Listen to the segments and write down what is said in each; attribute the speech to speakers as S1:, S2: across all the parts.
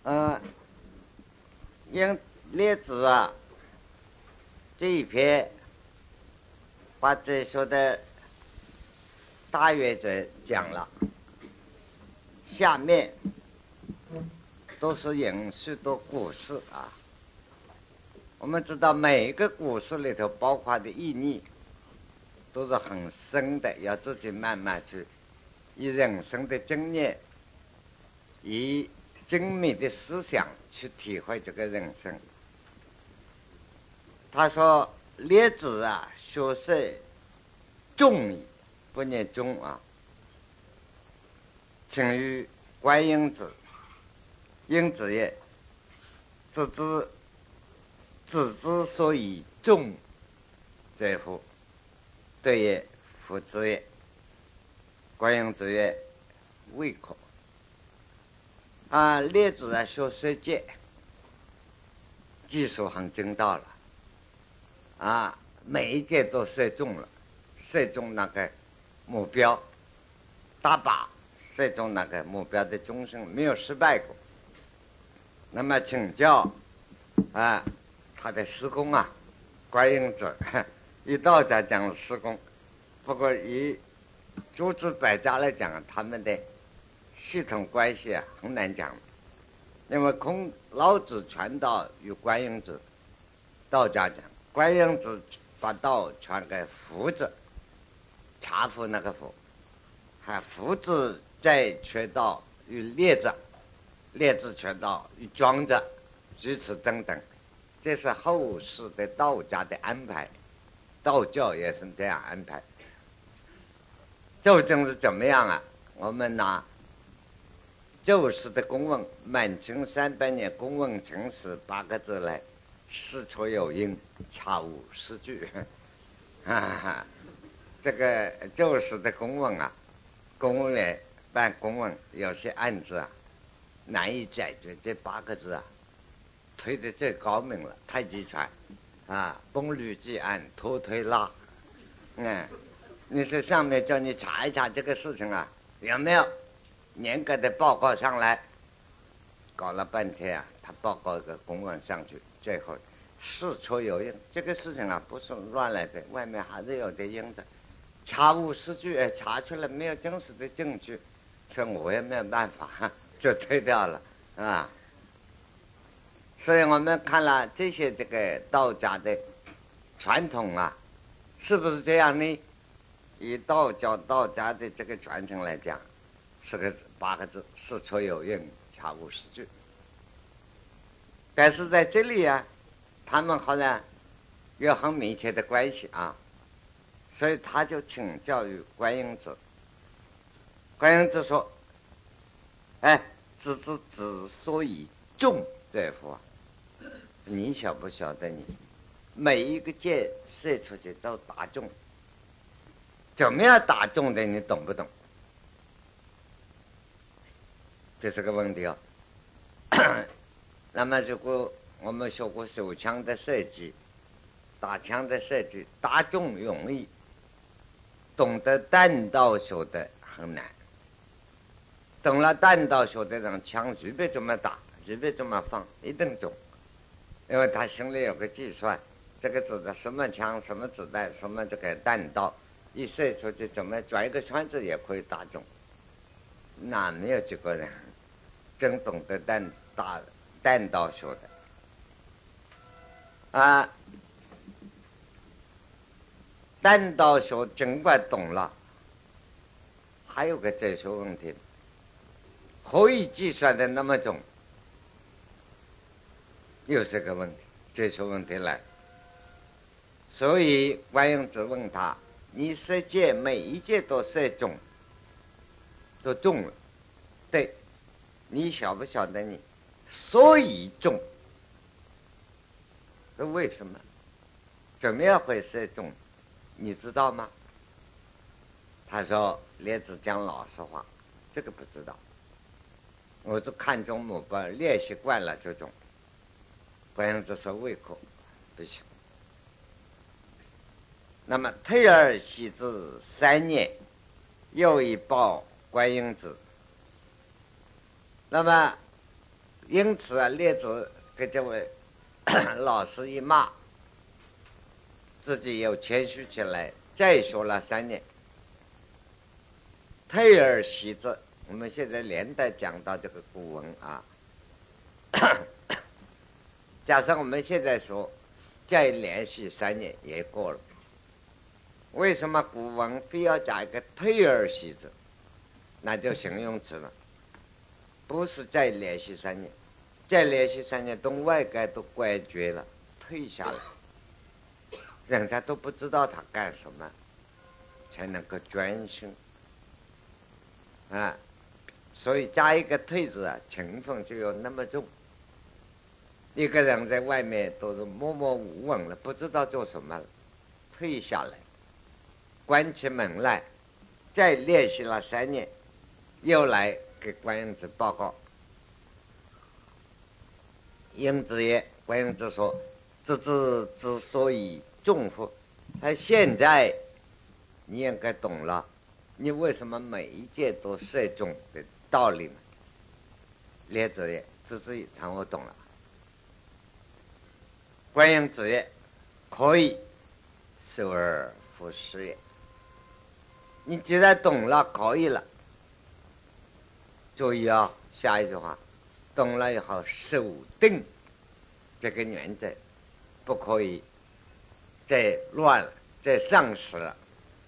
S1: 因列子啊这一篇把这说的大约者讲了，下面都是引述的故事啊。我们知道每一个故事里头包括的意义都是很深的，要自己慢慢去以人生的经验，以精密的思想去体会这个人生。他说列子啊，学识众矣，不念中啊，请于观音子，因子也，子之所以众者乎？对也，夫子也。观音子曰：未可。列子啊，学识界，技术很精到了每一届都射中了，射中那个目标，大把射中那个目标的终身，没有失败过。那么请教他的师公观音子，以道家讲师公，不过以诸子百家来讲，他们的系统关系很难讲，因为老子传道与观音子，道家讲观音子把道传给福子，查福那个福，福子再传道与列子，列子传道与庄子，如此等等。这是后世的道家的安排，道教也是这样安排。究竟是怎么样我们拿旧时的公文，满清300年公文情史8个字来，事出有因，恰无实据。这个旧时的公文公务员办公文有些案子难以解决，这8个字推的最高明了，太极拳崩铝记案，拖推拉。你是上面叫你查一查这个事情有没有严格的报告上来，搞了半天他报告一个公文上去，最后事出有因，这个事情不是乱来的，外面还是有点因的，查无实据，查出来没有真实的证据，这我也没有办法，就推掉了所以我们看了这些这个道家的传统是不是这样呢？以道家的这个传承来讲，是个8个字，事出有因，恰无实据。但是在这里他们好像有很密切的关系所以他就请教于观音子。观音子说子之所以众者乎？你晓不晓得你每一个箭射出去都打中，怎么样打中的你懂不懂？这是个问题那么如果我们学过手枪的设计，打枪的设计，打中容易，懂得弹道学的很难。懂了弹道学的人，枪随便怎么打，随便怎么放，一定中，因为他心里有个计算，这个子弹什么枪，什么子弹，什么这个弹道，一射出去怎么转一个圈子也可以打中。那没有几个人真懂得弹道学的弹道学尽管懂了，还有个哲学问题，何以计算的那么重？又是个问题，哲学问题来。所以观音子问他：你射箭每一箭都射中，都中了，对，你晓不晓得你所以中？这为什么？怎么样会射中？你知道吗？他说列子讲老实话，这个不知道，我就看中目标，练习惯了这种。观音子说胃口不行。那么退而喜之3年，又一报观音子。那么因此啊，列子给这位老师一骂，自己又谦虚起来，再学了3年。退而习之，我们现在连带讲到这个古文啊。假设我们现在说再连续3年也过了，为什么古文非要加一个退而习之？那就形容词了，不是再连续3年，再连续3年东外界都怪绝了，退下来，人家都不知道他干什么才能够专心啊。所以加一个退字啊，情分就有那么重。一个人在外面都是默默无闻了，不知道做什么了，退下来，关起门来，再练习了3年，又来给观音子报告。应子曰：“观音子说，自知之所以重乎？他现在你应该懂了，你为什么每一件都涉重的道理呢？”列子曰：“自知谈我懂了。”观音子曰：“可以，受而复师也。你既然懂了，可以了。注意啊，下一句话，懂了以后守定这个原则，不可以再乱了，再丧失了。”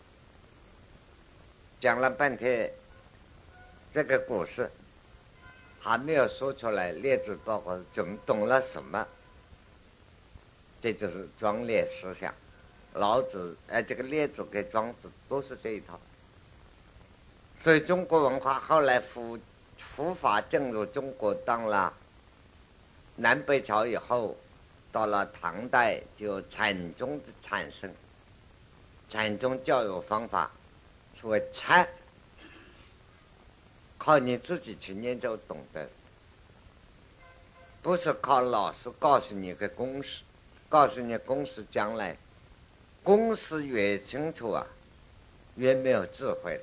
S1: 讲了半天，这个故事还没有说出来，列子报告懂了什么？这就是庄列思想。老子这个列子跟庄子都是这一套。所以中国文化后来佛法进入中国，当了南北朝以后，到了唐代就禅宗的产生。禅宗教育方法所谓禅，靠你自己去念就懂得，不是靠老师告诉你个公式，告诉你公式，将来公式越清楚啊，越没有智慧，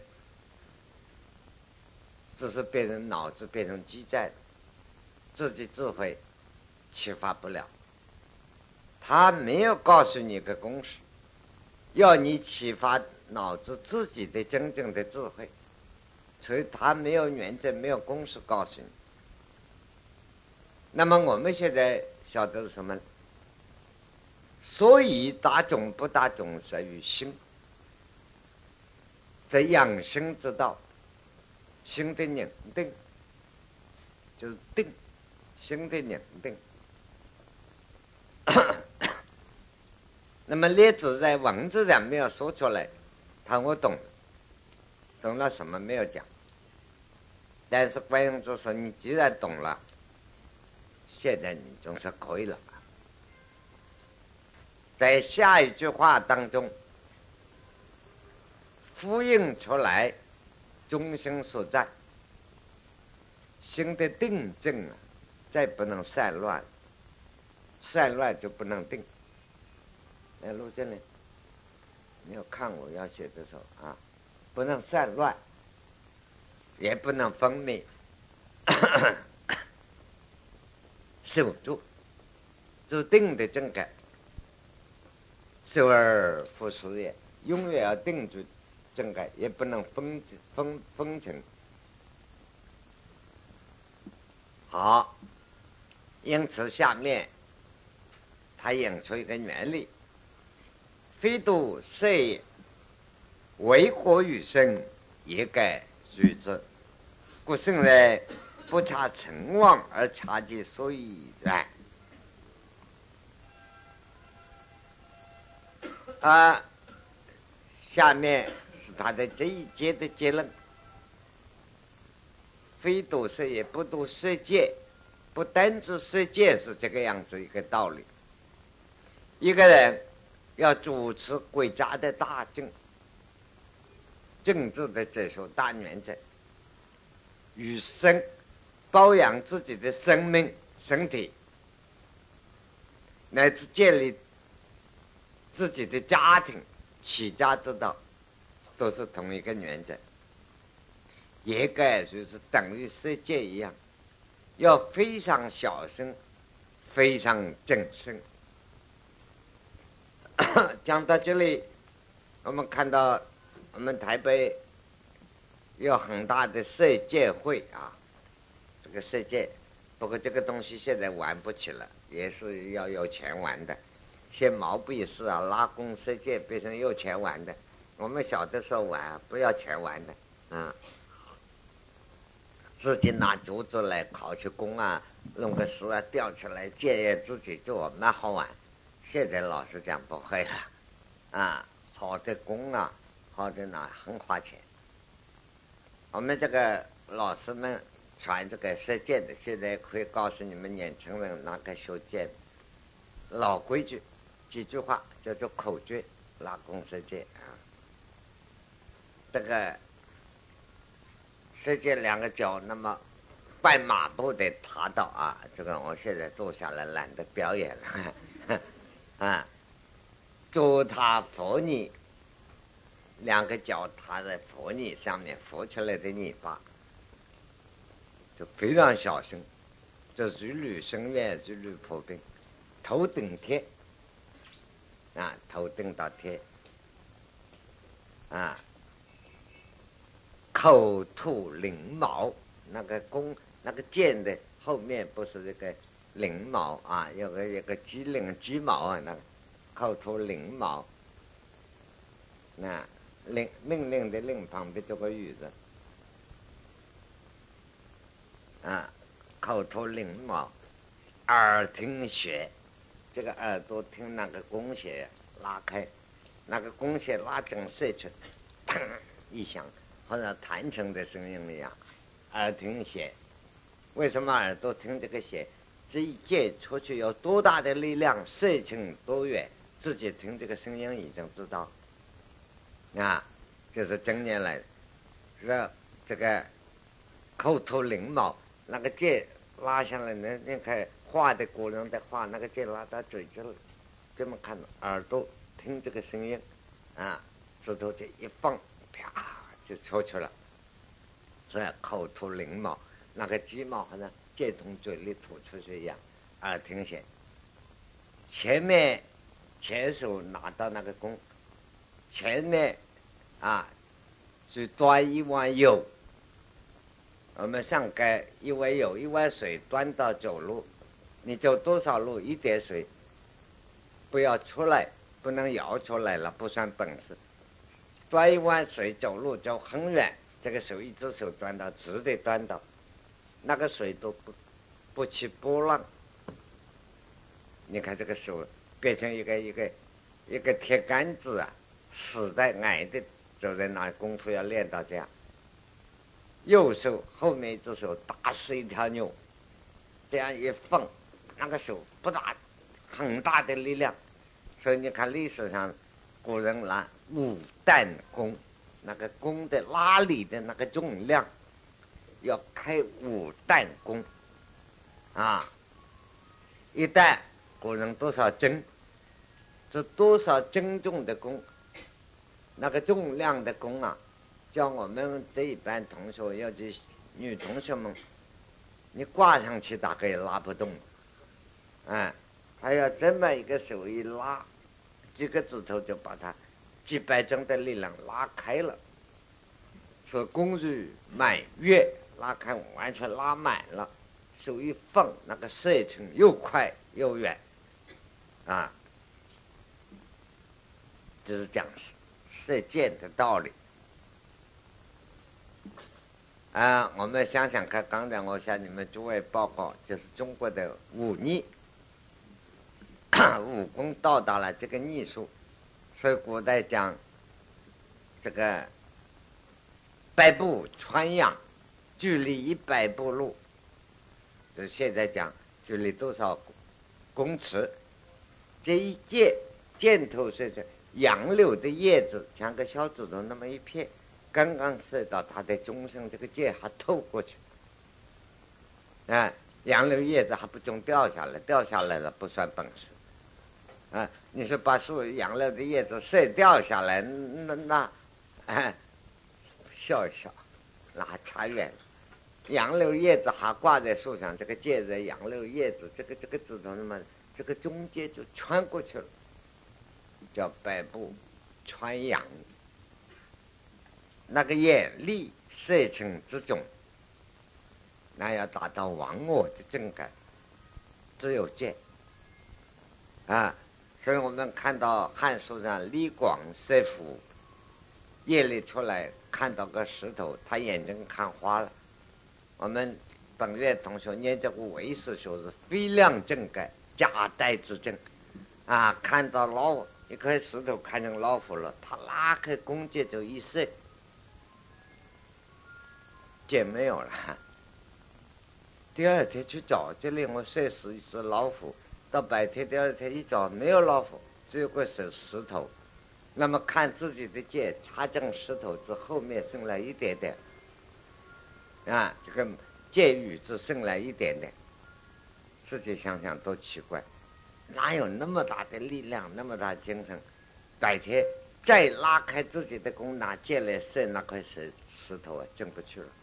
S1: 只是变成脑子变成鸡债，自己智慧启发不了。他没有告诉你个公式，要你启发脑子自己的真正的智慧，所以他没有原则，没有公式告诉你。那么我们现在晓得是什么？所以大众不大众，在于心，在养生之道，心的宁定就是定，心的宁定。那么列子在文字上没有说出来，他我懂了什么没有讲，但是观音子说，你既然懂了，现在你总是可以了。在下一句话当中呼应出来中心所在，心的定正啊，再不能散乱，散乱就不能定。来，陆建林，你要看我要写的时候啊，不能散乱，也不能分泌，守住，就定的正感。守而复师也，永远要定住正感，也不能分成。好，因此下面他引出一个原理：非度色也，为火与生，也该须之。故圣人不察成妄而察其所以然。下面是他的这一节的结论：非度色也，不度色界，不单指色界是这个样子一个道理。一个人要主持国家的大政，政治的这首大原则，与生保养自己的生命、身体，乃至建立自己的家庭、起家之道，都是同一个原则。也该就是等于世界一样， 要非常小声，非常谨慎。讲到这里，我们看到我们台北有很大的射箭会啊，这个射箭，不过这个东西现在玩不起了，也是要有钱玩的。像毛不也是啊，拉弓射箭变成有钱玩的。我们小的时候玩不要钱玩的啊，自己拿竹子来烤起弓啊，弄个石啊吊起来，箭也自己做，蛮好玩。现在老师讲不会了啊，好的弓啊，好的呢很花钱。我们这个老师们传这个射箭的，现在可以告诉你们年轻人哪个学箭，老规矩，几句话叫做口诀，拉弓射箭啊。这个射箭两个脚那么半马步的踏到啊，这个我现在坐下来懒得表演了啊，脚踏扶泥，两个脚踏在扶泥上面，浮出来的泥巴就非常小心，这是如履深渊，如履薄冰，头顶贴啊，头顶到贴啊，口吐翎毛，那个弓那个箭的后面不是这个翎毛啊，有个鸡毛啊，那个口吐翎毛，那命令的令旁边这个雨字啊，口吐翎毛，耳听血，这个耳朵听那个弓弦拉开，那个弓弦拉紧射出，砰一响，好像弹琴的声音一样。耳听弦，为什么耳朵听这个弦？这一箭出去有多大的力量，射程多远，自己听这个声音已经知道。啊，就是正念来的。这个口吐翎毛，那个箭拉下来，你看画的古人的画，那个箭拉到嘴这里，这么看，耳朵听这个声音啊，指头这一放，啪就出去了。这口吐翎毛，那个鸡毛好像箭从嘴里吐出去一样，耳听弦。前手拿到那个弓，前面啊是端一碗油，我们上街一碗油一碗水端到走路，你走多少路一点水不要出来，不能舀出来了，不算本事。端一碗水走路走很远，这个手一只手端到，直的端到，那个水都不起波浪。你看这个手变成一个铁杆子啊，死的矮的走在那，功夫要练到这样。右手后面一只手打死一条牛，这样一放，那个手不大很大的力量。所以你看历史上古人拿5担弓，那个弓的拉力的那个重量要开5担弓啊，一担古人多少斤，这多少斤重的弓，那个重量的弓啊，叫我们这一班同学，尤其女同学们，你挂上去大概也拉不动，还要这么一个手一拉，几个指头就把它几百斤的力量拉开了，是弓如满月，拉开完全拉满了，手一放，那个射程又快又远啊，就是讲射箭的道理啊。我们想想看，刚才我向你们诸位报告，就是中国的武艺武功到达了这个艺术，所以古代讲这个100步穿杨，距离100步路，就现在讲距离多少公尺，这一箭头是杨柳的叶子，像个小指头那么一片，刚刚射到它的中心，这个箭还透过去啊，杨柳叶子还不中掉下来，掉下来了不算本事啊。你说把树杨柳的叶子射掉下来，那笑一笑，那还差远了杨柳叶子还挂在树上，这个芥子杨柳叶子，这个指头那么这个中间就穿过去了，叫百步穿杨。那个眼力色情之中，那要达到忘我的正感，只有戒啊。所以我们看到汉书上李广射虎，夜里出来看到个石头，他眼睛看花了。我们本院同学念这个唯识学是非量正感，假带之正啊，看到老一块石头看成老虎了，他拉开弓箭就一射，箭没有了。第二天去找，这里我射死一只老虎，到白天第二天一找没有老虎，只有个石头。那么看自己的箭插进石头之后面剩了一点点啊，这个箭雨只剩了一点点，自己想想多奇怪，哪有那么大的力量，那么大的精神？白天再拉开自己的弓，拿箭来射那块石头啊，进不去了。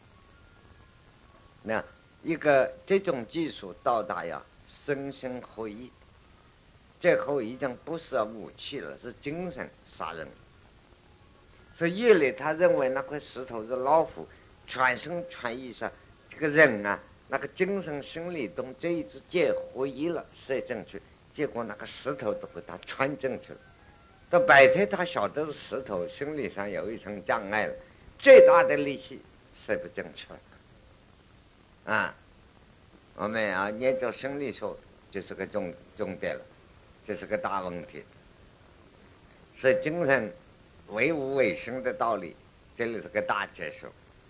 S1: 那一个这种技术到达呀，身心合一，这后已经不是武器了，是精神杀人。所以夜里他认为那块石头是老虎，全身全意上这个人啊，那个精神心理动这一支箭合一了，射进去，结果那个石头都给他穿进去了。到白天他晓得是石头，心理上有一层障碍了，最大的力气射不进去了啊。我们啊研究心理学就是个重点了，这是个大问题。所以精神唯物唯心的道理，这里是个大结束。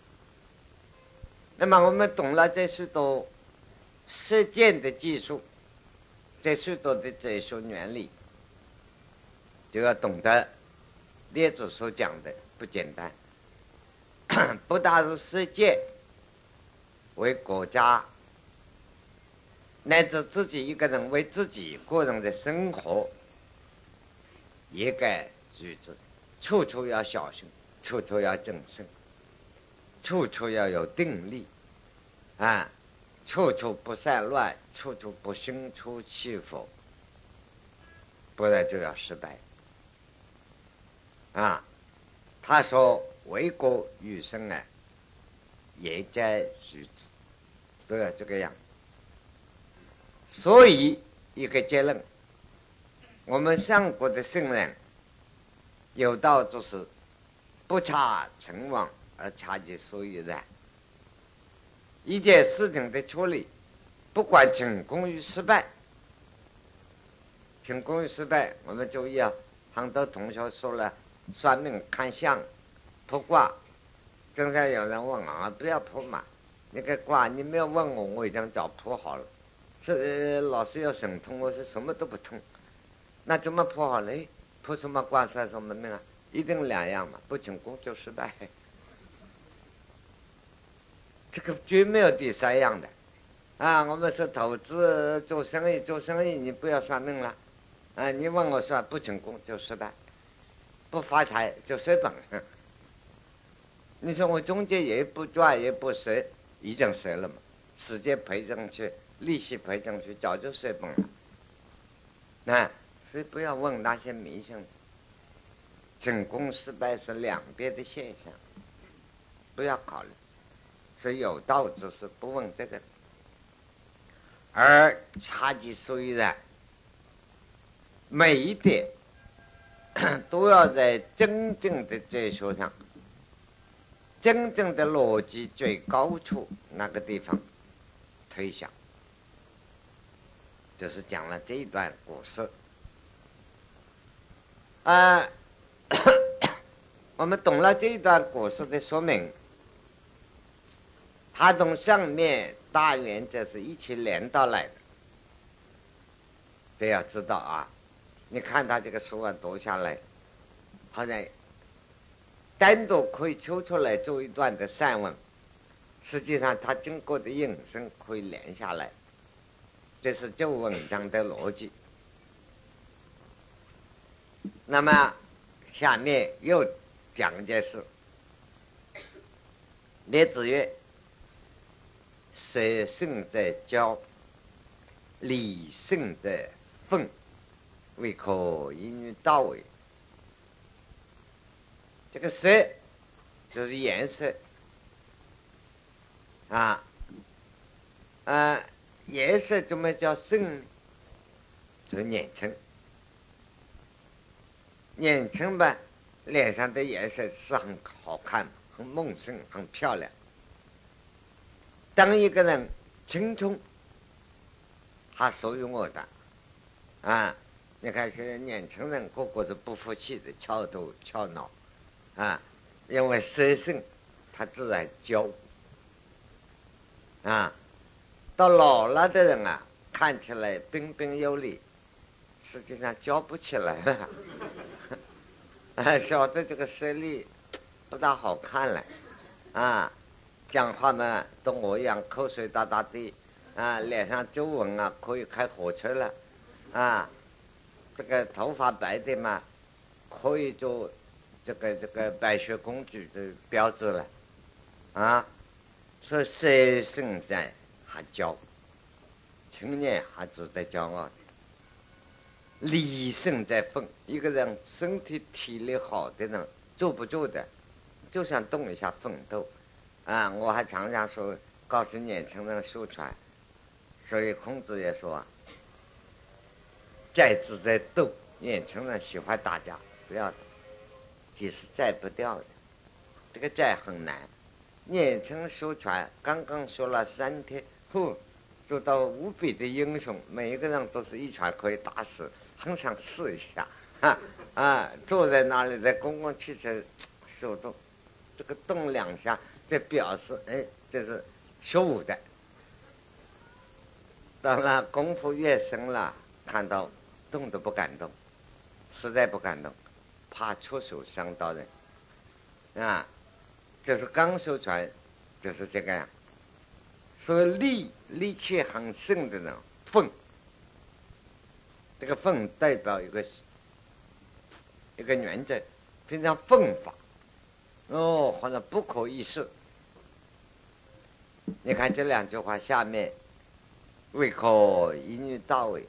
S1: 那么我们懂了这许多射箭的技术，这许多的哲学原理，就要懂得列子所讲的不简单，不但是射箭，为国家乃至自己一个人为自己个人的生活也该如此，处处要小心，处处要谨慎，处处要有定力啊，处处不散乱，处处不心出气否，不然就要失败啊。他说为国与生啊，也该如此，都要这个样。所以一个结论，我们上国的圣人有道就是不察成妄而察其所以然。一件事情的处理，不管成功与失败，成功与失败我们注意啊。很多同学说了算命看相卜卦，经常有人问啊，不要卜嘛，那个卦你没有问我，我已经早卜好了。是老师要神通，我是什么都不通，那怎么卜好嘞？卜什么卦算什么命啊？一定两样嘛，不成功就失败。这个绝没有第三样的啊！我们说投资做生意你不要算命了啊！你问我算不成功就失败，不发财就随本。你说我中间也不赚也不折，已经折了嘛，时间赔进去，利息赔进去，早就随本了。那所以不要问那些迷信，成功失败是两边的现象，不要考虑。是有道之事，不问这个，而察其所以然，每一点都要在真正的哲学上，真正的逻辑最高处那个地方推想，就是讲了这一段故事啊。我们懂了这一段故事的说明，它从上面大原则是一起连到来的，这要知道啊。你看他这个书啊读下来，好像单独可以抽出来做一段的散文，实际上他经过的引申可以连下来，这是旧文章的逻辑。那么下面又讲一件事，列子曰： 色性在焦，理性在分，为可因于到位。这个色就是颜色啊，颜色怎么叫性呢？就是年轻，年轻吧，脸上的颜色是很好看，很梦生，很漂亮。当一个人青春，他属于我的啊！你看现在年轻人个个是不服气的，翘头翘脑啊，因为色性，他自然骄啊。到老了的人啊，看起来彬彬有礼，实际上教不起来了。小的这个色力不大好看了啊，讲话呢都我一样口水哒哒的啊，脸上皱纹啊可以开火车了啊，这个头发白的嘛可以做这个白雪公主的标志了啊。所以色性在还骄，青年还值得骄傲的。理性在分，一个人身体体力好的人坐不住的，就想动一下奋斗啊！我还常常说，告诉年轻人修传，所以孔子也说，载之在斗。年轻人喜欢打架，不要的，即是载不掉的，这个载很难。年轻修传刚刚说了3天，做到无比的英雄，每一个人都是一拳可以打死，很想试一下坐在那里在公共汽车手动，这个动2下，这表示这是修武的。当然功夫越深了，看到动都不敢动，实在不敢动，怕出手伤到人啊。就是刚修传就是这个样。所以力气很盛的人，愤，这个愤代表一个原则，非常愤法好像不可一世。你看这2句话下面，未可因于到位，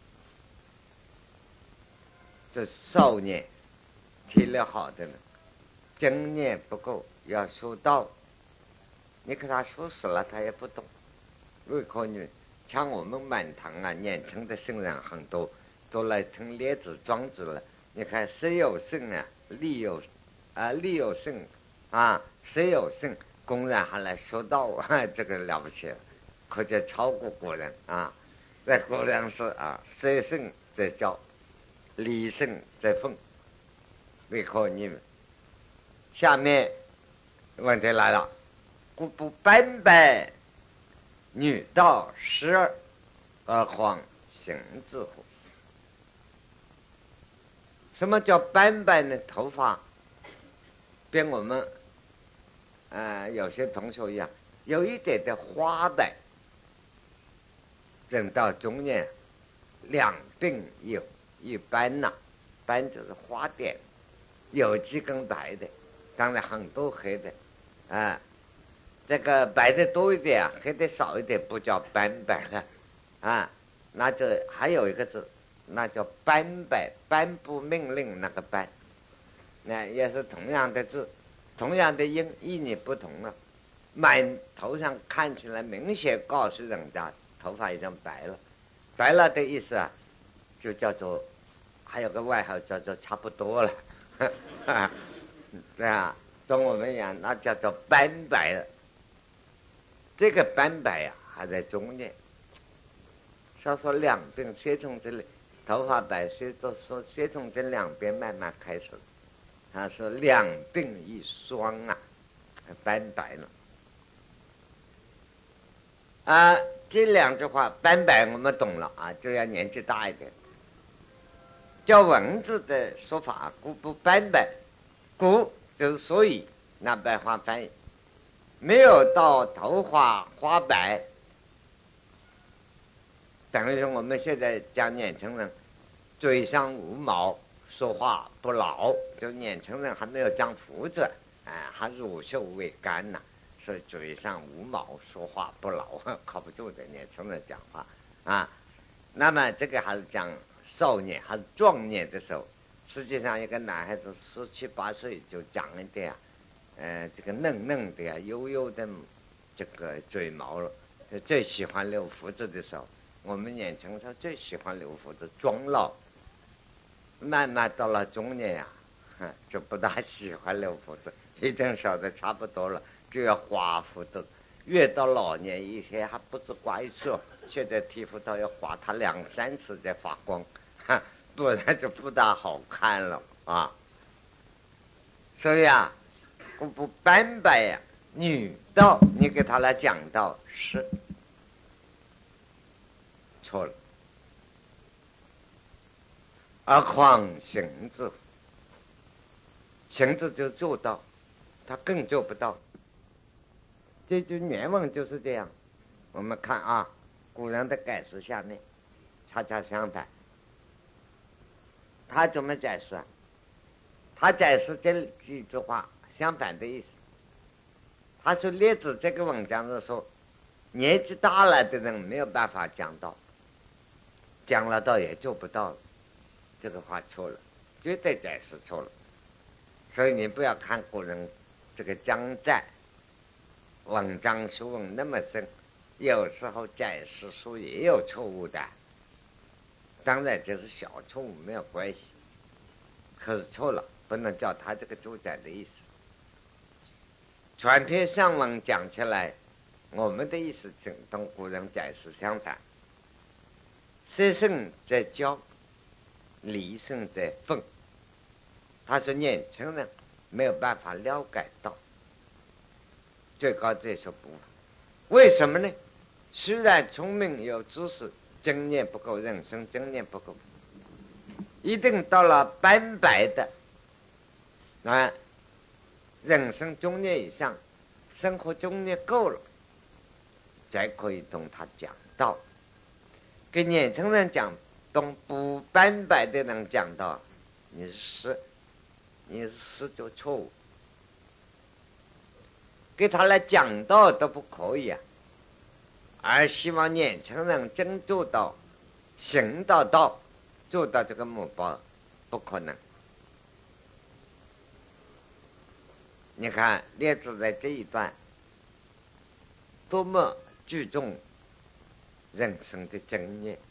S1: 这少年体力好的人，经验不够，要修道。你给他说死了，他也不懂。为可女，像我们满堂啊，年轻的圣人很多，都来听列子庄子了。你看色有圣啊，力有圣啊，色有圣，公然还来说道啊，这个了不起了，可见超过古人啊。在古人是色圣在教，理圣在奉，为可女。下面问题来了。故不斑白，女道12，而况行之乎？什么叫斑白呢？头发跟我们有些同学一样，有一点的花白，人到中年两鬓一斑呐，斑就是花点，有几根白的，当然很多黑的这个白的多一点黑的少一点不叫斑白了那就还有一个字，那叫斑白，颁布命令那个斑，那也是同样的字，同样的音，意义不同了。满头上看起来明显告诉人家头发已经白了，白了的意思就叫做，还有个外号叫做差不多了对啊，跟我们一样，那叫做斑白了。这个斑白还在中间，稍说两鬓，先从这里头发白，先从这两边慢慢开始。他说两鬓一霜斑白了这2句话斑白我们懂了就要年纪大一点。叫文字的说法，故不斑白，故就是所以，拿白话翻译，没有到头发花白，等于我们现在讲年轻人嘴上无毛，说话不牢，就年轻人还没有长胡子还乳臭未干是嘴上无毛，说话不牢，靠不住的年轻人讲话啊。那么这个还是讲少年还是壮年的时候，实际上一个男孩子17、18岁就长一点这个嫩嫩的油油的这个嘴毛了，最喜欢留胡子的时候。我们年轻时候最喜欢留胡子装老，慢慢到了中年呀，就不大喜欢留胡子，已经烧得差不多了，就要刮胡子。越到老年一些还不知怪色，现在剃胡刀要刮它2、3次再发光，不然就不大好看了啊。所以啊，不斑白呀，女道你给他来讲道是错了，而况行字，行字就做到，他更做不到。这就原文就是这样。我们看啊，古人的解释下面恰恰相反。他怎么解释啊？他解释这几句话相反的意思。他说列子这个文章是说，年纪大了的人没有办法讲道，讲了道也做不到了。这个话错了，绝对解释错了。所以你不要看古人这个江载文章学问那么深，有时候解释书也有错误的，当然这是小错误没有关系，可是错了不能叫他这个注解的意思。全篇上文讲起来，我们的意思同古人解释相反。色圣在教，理圣在奉。他说年轻人没有办法了解到，最高这说不，为什么呢？虽然聪明有知识，经验不够，人生经验不够，一定到了斑白的人生中年以上，生活中年够了，才可以同他讲道。给年轻人讲，同不斑白的人讲道，你是就错误。给他来讲道都不可以啊，而希望年轻人真做到行到道，做到这个目标，不可能。你看列子在这一段多么注重人生的经验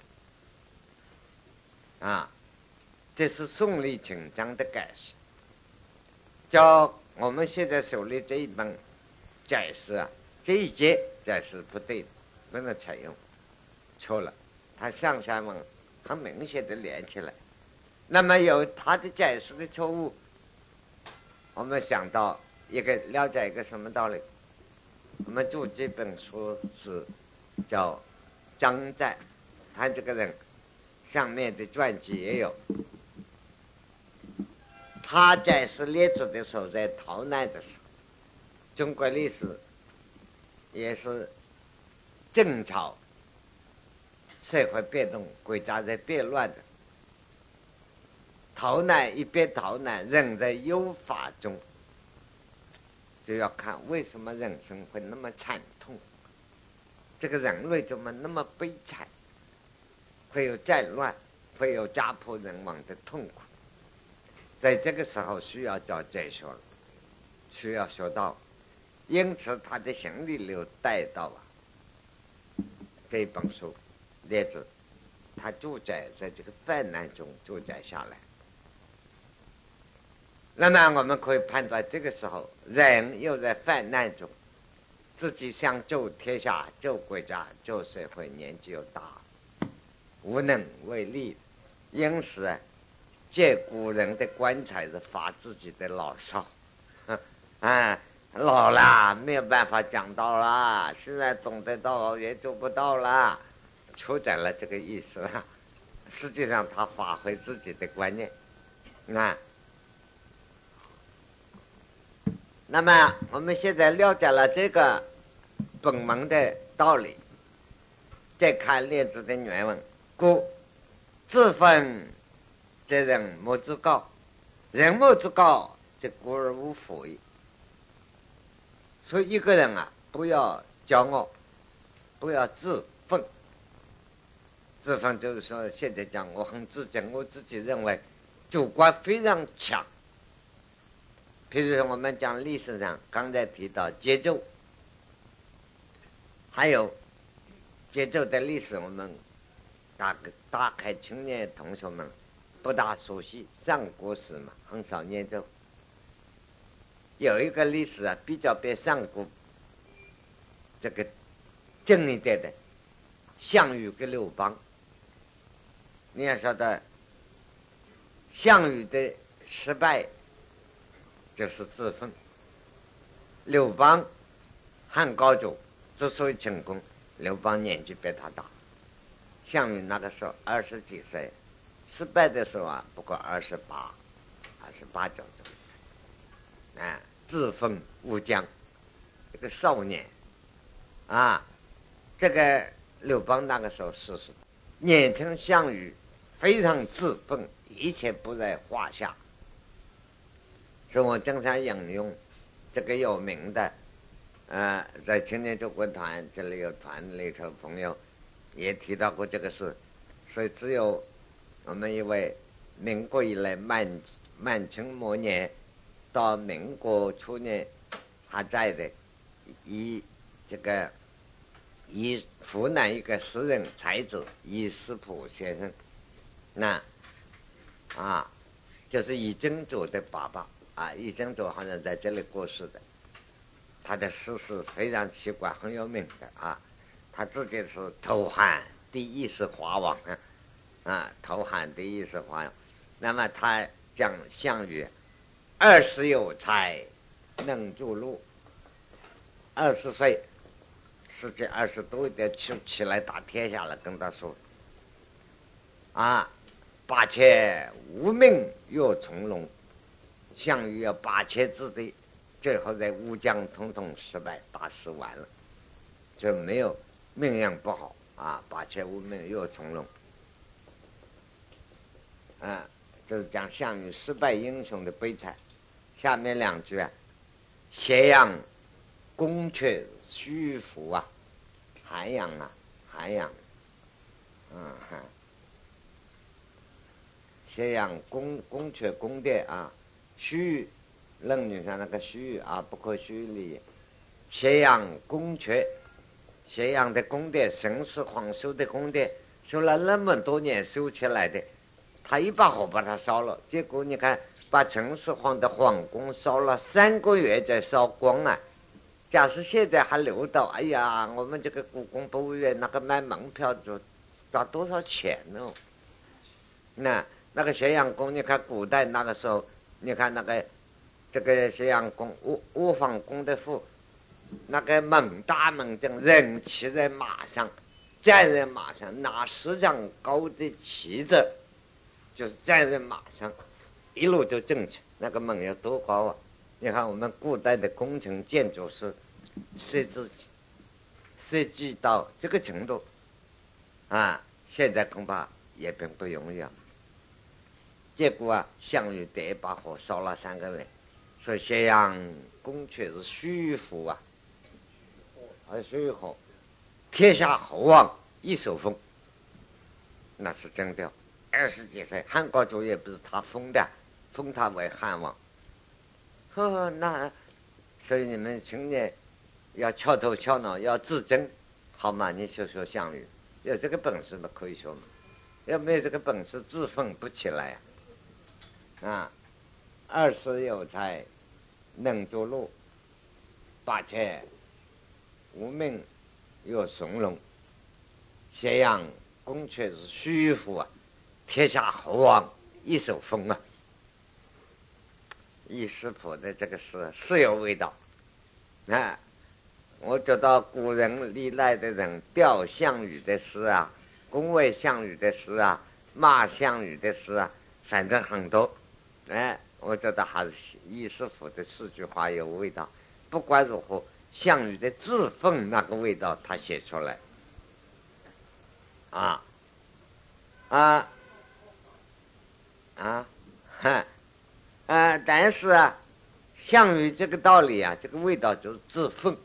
S1: 啊！这是宋理请章的解释，叫我们现在手里这一本解释啊，这一节解释不对，不能采用，错了。他上下文很明显的连起来，那么有他的解释的错误，我们想到了解一个什么道理？我们读这本书是叫张载，他这个人上面的传记也有。他解释列子的时候，在逃难的时候，中国历史也是正朝社会变动，国家在变乱的，逃难一边逃难，人在忧法中，就要看为什么人生会那么惨痛，这个人类怎么那么悲惨，会有战乱，会有家破人亡的痛苦。在这个时候需要找哲学了，需要学道，因此他的行李流带到这本书列子，他注解在这个犯难中注解下来。那么我们可以判断，这个时候人又在犯难中，自己想救天下、救国家、救社会，年纪又大，无能为力，因此借古人的棺材是发自己的牢骚，老了没有办法讲道了，现在懂得道也做不到了，出展了这个意思了。实际上他发挥自己的观念。那么我们现在了解了这个本门的道理，再看列子的原文，故自分则人莫之高，人莫之高，则孤而无辅矣。 所以一个人啊，不要骄傲，不要自奋。自奋就是说，现在讲我很自尊，我自己认为主观非常强。比如说我们讲历史上刚才提到节奏，还有节奏的历史，我们大概青年同学们不大熟悉，上古史嘛，很少研究。有一个历史啊，比较比上古这个近一点的项羽跟刘邦。你要晓得，项羽的失败就是自奋，刘邦汉高祖之所以成功，刘邦年纪比他大，项羽那个时候20几岁，失败的时候啊，不过28、28、9岁，自奋武将，一个少年啊。这个刘邦那个时候逝世，年轻项羽非常自奋，一切不在话下。所以我经常引用这个有名的，在青年救国团这里有团里头朋友也提到过这个事。所以只有我们一位民国以来满清末年到民国初年还在的，以湖南一个诗人才子易思谱先生，就是易真祖的爸爸啊。易真祖好像在这里过世的，他的诗是非常奇怪，很有名的啊。他自己是投汉第一世华王投汉第一世华王。那么他讲项羽20有才，能筑路，20岁实际20多一点起来打天下了，跟他说8,000无名又从容。项羽要8,000之地，最后在乌江统统失败，打死完了，就没有命运不好8,000无名又从容就是讲项羽失败英雄的悲惨。下面2句斜阳宫阙虚浮寒阳斜阳宫阙宫殿虚，论语上那个虚不可虚理。斜阳宫阙，斜阳的宫殿，秦始皇修的宫殿，修了那么多年修起来的，他一把火把它烧了，结果你看把秦始皇的皇宫烧了3个月才烧光假使现在还留到，哎呀，我们这个故宫博物院那个买门票就花多少钱呢？那个咸阳宫，你看古代那个时候，你看这个咸阳宫阿房宫的府，那个大门将人骑在马上，站在马上，拿10丈高的旗子，就是站在马上，一路就进去。那个门有多高你看我们古代的工程建筑是设计到这个程度现在恐怕也并不容易结果项羽第一把火烧了3个月，所以咸阳宫阙是虚浮虚火，天下侯王一手封，那是真的。20几岁，汉高祖也不是他封的，封他为汉王。所以你们青年要敲头敲脑，要自珍，好吗？你学项羽，有这个本事嘛可以学嘛，要没有这个本事自奋不起来20有才，能筑路，8,000无名又从容。咸阳宫阙是虚浮天下侯王一手封易师谱的这个诗是有味道我觉得古人历来的人吊项羽的诗恭维项羽的诗骂项羽的诗反正很多我觉得还是易师谱的4句话有味道。不管如何，项羽的自奋那个味道他写出来但是项羽这个道理啊，这个味道就是自奉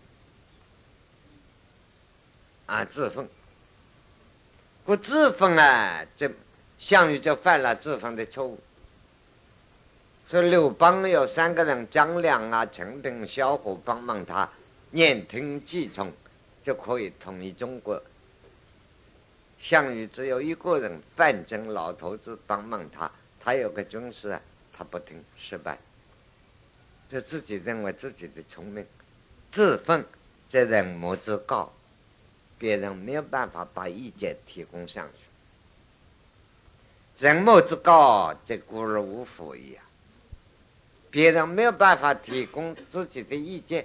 S1: 啊，自奉。不自奉啊，这项羽就犯了自奉的错误。所以刘邦有3个人，张良啊、陈平、萧何帮忙他言听计从，就可以统一中国。项羽只有1个人，范增老头子帮忙他，他有个军师啊，他不听，失败。就自己认为自己的聪明，自奉，这人莫之高，别人没有办法把意见提供上去。人莫之高，这孤而无辅矣啊！别人没有办法提供自己的意见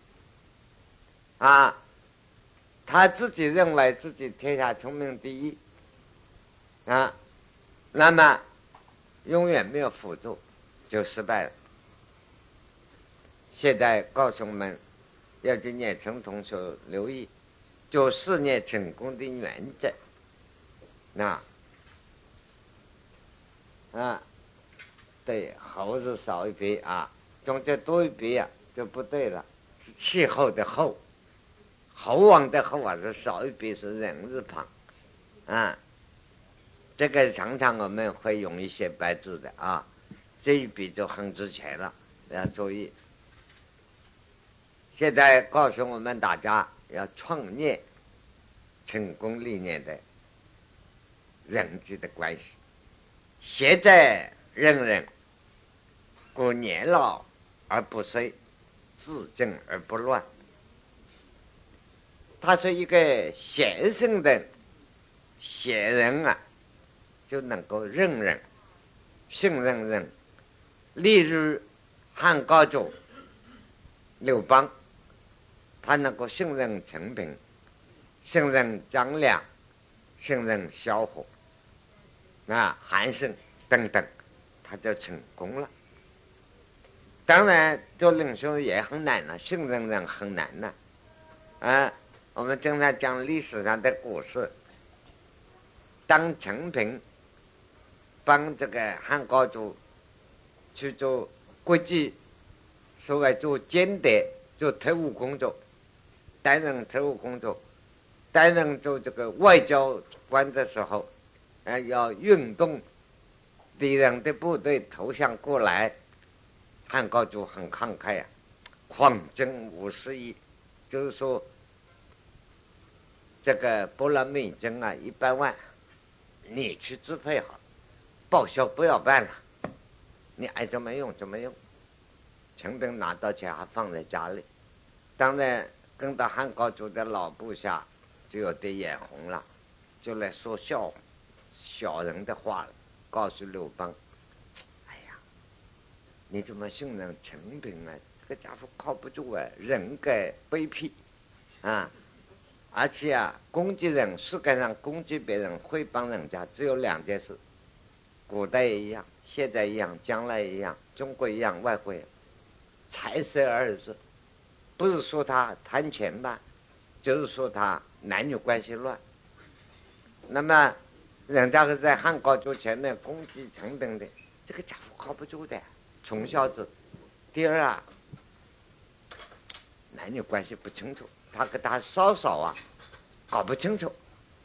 S1: 啊，他自己认为自己天下聪明第一啊，那么永远没有辅助，就失败了。现在告诉我们，要给年轻同学留意做事业成功的原则对，猴子少一笔啊，中间多一笔啊就不对了，是气候的候，猴王的猴啊，是少一笔是人字旁啊。这个常常我们会用一些白字的啊，这一笔就很值钱了，要注意。现在告诉我们大家要创业成功理念的人际的关系，现在人故年老而不衰，自正而不乱。他是一个贤圣的贤人啊，就能够任人信任人。例如汉高祖刘邦，他能够信任陈平，信任张良，信任萧何韩胜等等，他就成功了。当然做领袖也很难了，信任人很难了我们经常讲历史上的故事，当陈平帮这个汉高祖去做国际，所谓做间谍，做特务工作，担任特务工作，担任做这个外交官的时候要运动敌人的部队投降过来，汉高祖很慷慨狂征50亿，就是说这个拨了美金100万，你去支配好，报销不要办了，你爱怎么用怎么用。陈平拿到钱还放在家里，当然跟到汉高祖的老部下就有点眼红了，就来说小人的话了，告诉刘邦，哎呀，你怎么信任陈平这个家伙靠不住人格卑鄙而且攻击人，世界上攻击别人会帮人家只有2件事，古代也一样，现在一样，将来一样，中国一样，外国一样，财色2字，不是说他贪钱吧，就是说他男女关系乱。那么人家是在汉高祖前面攻击陈平的，这个家伙靠不住的，穷小子。第二男女关系不清楚，他跟他嫂嫂搞不清楚。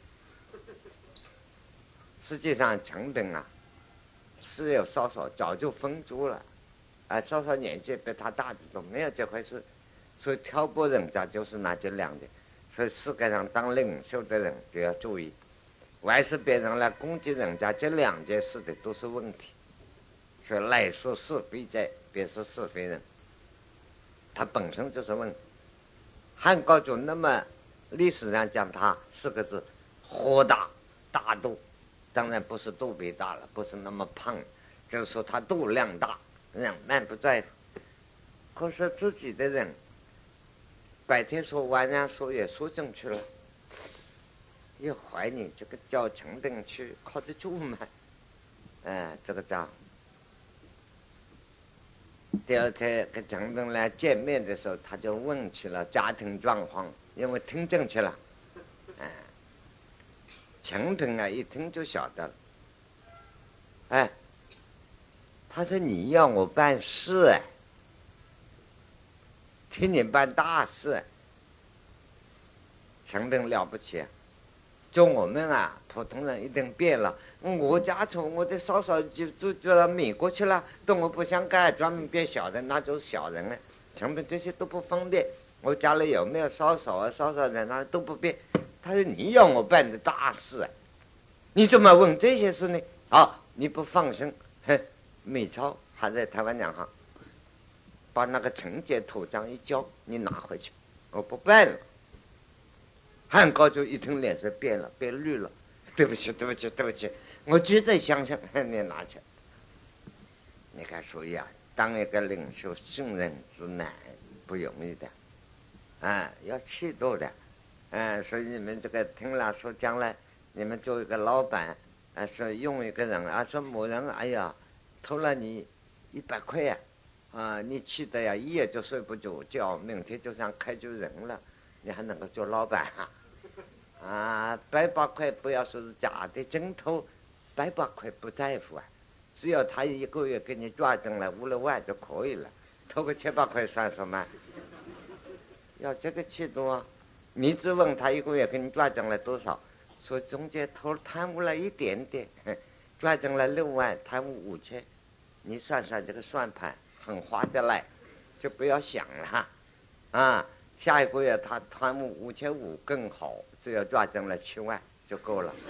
S1: 实际上陈平是有嫂嫂，早就分租了嫂嫂年纪比他大的多，没有这回事。所以挑拨人家就是那这2点。所以世界上当领袖的人就要注意，凡是别人来攻击人家这2件事的都是问题。所以来说是非者，别是是非人，他本身就是问题。汉高祖那么历史上讲他4个字，豁达大度，当然不是肚皮大了，不是那么胖，就是说他度量大，人满不在乎。可是自己的人白天说晚上说也说进去了，也怀疑这个叫陈平去靠得住吗？这个家伙第2天跟陈平来见面的时候，他就问起了家庭状况，因为听进去了陈平一听就晓得了他说你要我办事替你办大事，相当了不起啊！就我们啊，普通人一定变了。我家从我的嫂嫂就到美国去了，但我不想干，专门变小人，那就是小人了。全部这些都不方便。我家里有没有嫂嫂啊？嫂嫂在那都不变。他说你要我办的大事啊，你怎么问这些事呢？你不放心，美钞还在台湾两行，把那个承接图章一交，你拿回去，我不办了。汉高祖一听脸色变了，变绿了。对不起，对不起，对不起，我绝对相信。你拿去。你看，所以啊，当一个领袖，胜任之难，不容易的，要气度的，所以你们这个听了说，将来你们做一个老板，说用一个人，说某人，哎呀，偷了你100块你气得呀，一夜就睡不着觉，明天就想开除人了，你还能够做老板？100块不要说是假的，真偷100块不在乎只要他1个月给你抓进来5、6万就可以了，偷个7、8块算什么？要这个气度啊！你只问他1个月给你抓进来多少，说中间贪污了一点点，抓进来6万，贪污5000，你算算这个算盘很划得来，就不要想了下一个月他贪污5500更好，只要抓进来7万就够了。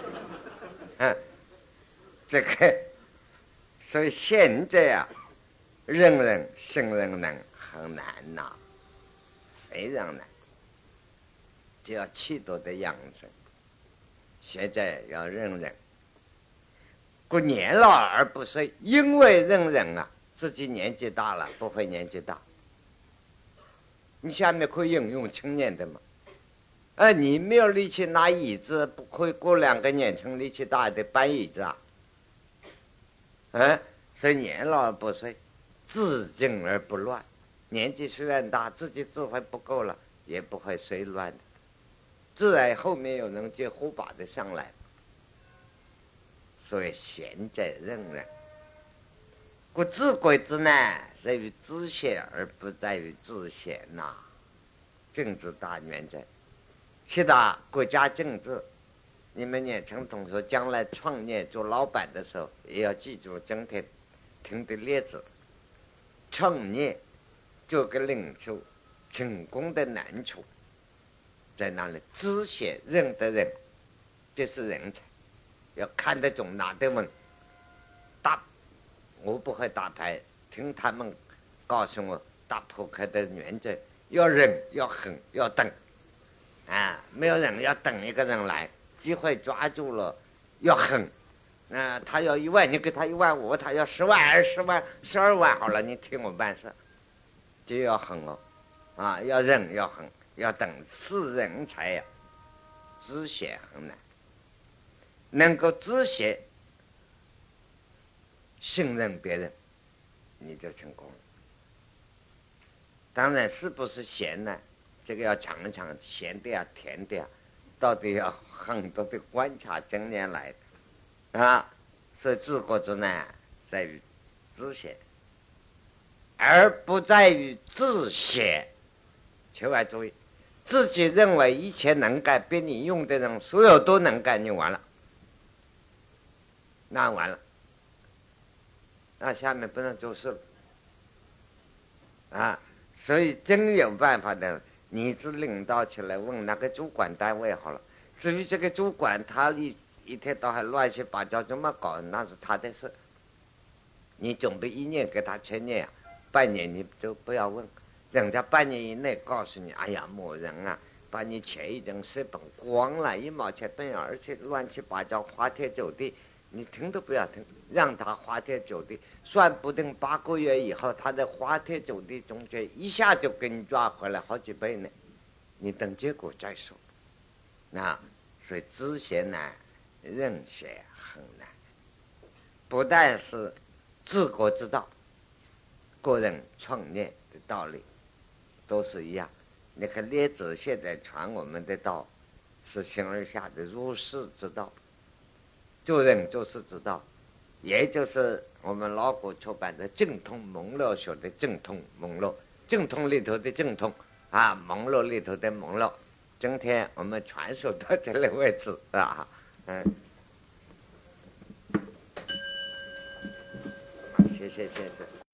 S1: 这个，所以现在人人胜任人很难非常难，就要气度的养生。现在要认人，故年老而不衰，因为认人自己年纪大了不会年纪大。你下面可以引用青年的嘛？你没有力气拿椅子，不可以过2个年轻力气大的搬椅子所以年老而不衰，自静而不乱。年纪虽然大，自己智慧不够了，也不会衰乱的。自然后面有人接火把的上来。所以贤者任人，故治国之难在于知险而不在于治险政治大原则。其他国家政治，你们年轻同学将来创业做老板的时候，也要记住今天听的例子。创业做个领袖成功的难处在哪里？知险认得人，这是人才。要看得懂拿得稳。我不会打牌，听他们告诉我打扑克的原则，要忍，要狠，要等没有人要等一个人来，机会抓住了要狠他要1万，你给他15000，他要10万、20万、12万，好了，你听我办事，就要狠要忍，要狠，要等，是人才知险很难，能够知险信任别人，你就成功了。当然是不是咸呢？这个要尝一尝，咸的甜的到底要很多的观察经验来的所以治国之难在于知险，而不在于治险。千万注意，自己认为一切能干，比你用的人所有都能干，你完了，那完了，那下面不能做事了所以真有办法的，你只领导起来问那个主管单位好了。至于这个主管他一天到晚乱七八糟怎么搞，那是他的事。你准备1年给他签约半年你就不要问，人家半年以内告诉你，哎呀某人把你钱已经蝕本光了，1毛钱不要，而且乱七八糟花天酒地，你听都不要听，让他花天酒地，算不定8个月以后他在花天酒地中间一下就给你抓回来好几倍呢，你等结果再说。所以知险难，任险很难。不但是治国之道，个人创业的道理都是一样。你看列子现在传我们的道是形而下的入世之道，做人做事之道，也就是我们老古出版的正统蒙录学的正统蒙录， 正统里头的正统啊，蒙络里头的蒙络，今天我们传授到这个位置啊，谢谢。